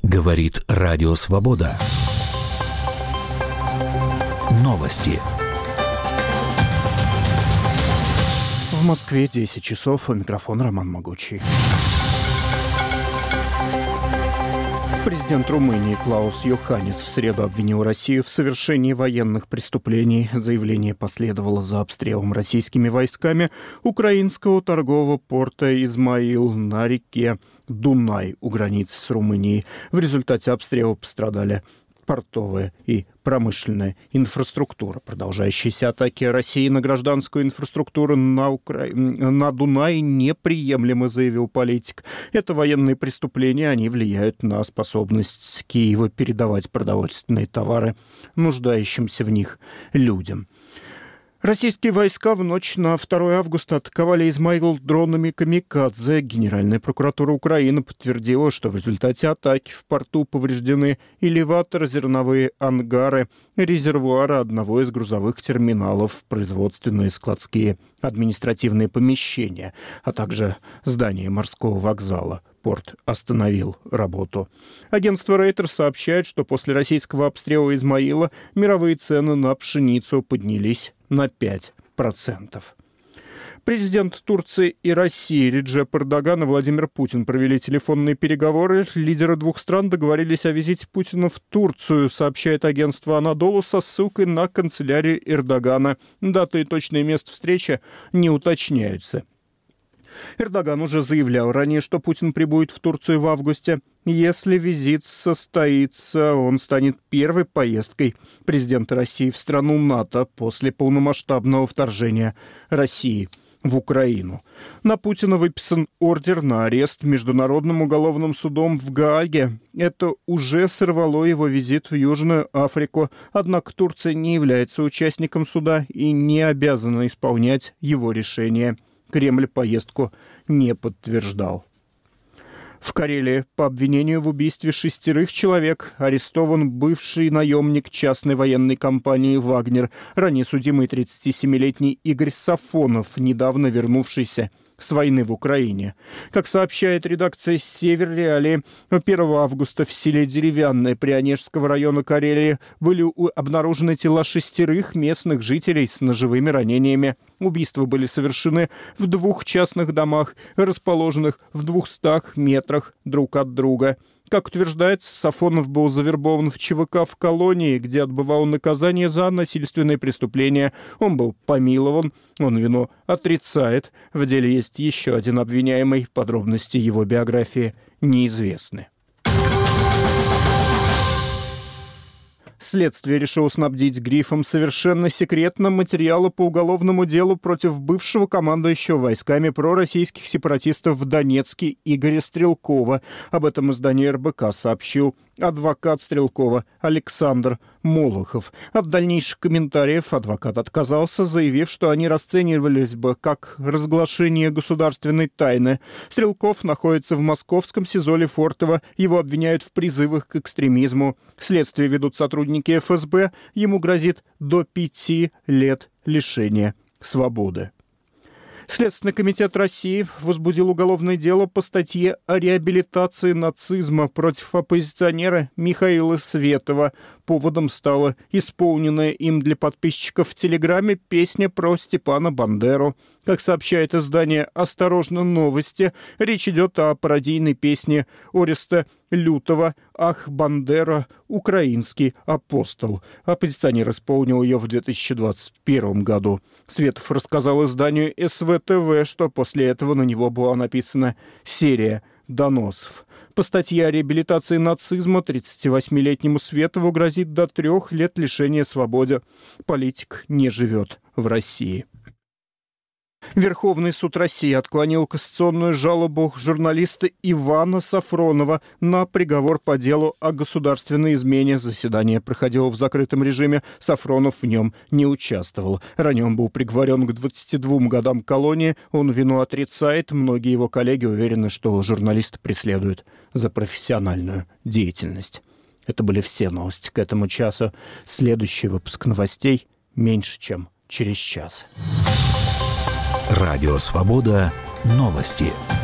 Говорит Радио Свобода. Новости. В Москве 10 часов. У микрофона Роман Могучий. Президент Румынии Клаус Йоханнис в среду обвинил Россию в совершении военных преступлений. Заявление последовало за обстрелом российскими войсками украинского торгового порта «Измаил» на реке Дунай у границы с Румынией. В результате обстрела пострадали портовая и промышленная инфраструктура. Продолжающиеся атаки России на гражданскую инфраструктуру на Дунае неприемлемы, заявил политик. Это военные преступления, они влияют на способность Киева передавать продовольственные товары нуждающимся в них людям. Российские войска в ночь на 2 августа атаковали Измаил дронами «Камикадзе». Генеральная прокуратура Украины подтвердила, что в результате атаки в порту повреждены элеватор, зерновые ангары, резервуары одного из грузовых терминалов, производственные, складские, административные помещения, а также здание морского вокзала. Порт остановил работу. Агентство Рейтер сообщает, что после российского обстрела Измаила мировые цены на пшеницу поднялись на 5%. Президент Турции и России Реджеп Эрдоган и Владимир Путин провели телефонные переговоры. Лидеры двух стран договорились о визите Путина в Турцию, сообщает агентство «Анадолу» со ссылкой на канцелярию Эрдогана. Дата и точное место встречи не уточняются. Эрдоган уже заявлял ранее, что Путин прибудет в Турцию в августе. Если визит состоится, он станет первой поездкой президента России в страну НАТО после полномасштабного вторжения России в Украину. На Путина выписан ордер на арест Международным уголовным судом в Гааге. Это уже сорвало его визит в Южную Африку. Однако Турция не является участником суда и не обязана исполнять его решение. Кремль поездку не подтверждал. В Карелии по обвинению в убийстве 6 человек арестован бывший наемник частной военной компании «Вагнер», ранее судимый 37-летний Игорь Сафонов, недавно вернувшийся с войны в Украине. Как сообщает редакция «Север Реалии», 1 августа в селе Деревянное Прионежского района Карелии были обнаружены тела 6 местных жителей с ножевыми ранениями. Убийства были совершены в 2 частных домах, расположенных в 200 метрах друг от друга. Как утверждается, Сафонов был завербован в ЧВК в колонии, где отбывал наказание за насильственные преступления. Он был помилован, он вину отрицает. В деле есть еще один обвиняемый, подробности его биографии неизвестны. Следствие решило снабдить грифом «Совершенно секретно» материалы по уголовному делу против бывшего командующего войсками пророссийских сепаратистов в Донецке Игоря Стрелкова. Об этом издание РБК сообщил адвокат Стрелкова Александр Молохов. От дальнейших комментариев адвокат отказался, заявив, что они расценивались бы как разглашение государственной тайны. Стрелков находится в московском СИЗО Лефортово. Его обвиняют в призывах к экстремизму. Следствие ведут сотрудники ФСБ. Ему грозит до 5 лет лишения свободы. Следственный комитет России возбудил уголовное дело по статье о реабилитации нацизма против оппозиционера Михаила Светова. Поводом стала исполненная им для подписчиков в Телеграме песня про Степана Бандеру. Как сообщает издание «Осторожно, новости», речь идет о пародийной песне Ореста Лютова «Ах, Бандера, украинский апостол». Оппозиционер исполнил ее в 2021 году. Светов рассказал изданию СВТВ, что после этого на него была написана серия доносов. По статье о реабилитации нацизма 38-летнему Светову грозит до 3 лет лишения свободы. Политик не живет в России. Верховный суд России отклонил кассационную жалобу журналиста Ивана Сафронова на приговор по делу о государственной измене. Заседание проходило в закрытом режиме. Сафронов в нем не участвовал. Ранее он был приговорен к 22 годам колонии. Он вину отрицает. Многие его коллеги уверены, что журналиста преследуют за профессиональную деятельность. Это были все новости к этому часу. Следующий выпуск новостей меньше, чем через час. Радио Свобода. Новости.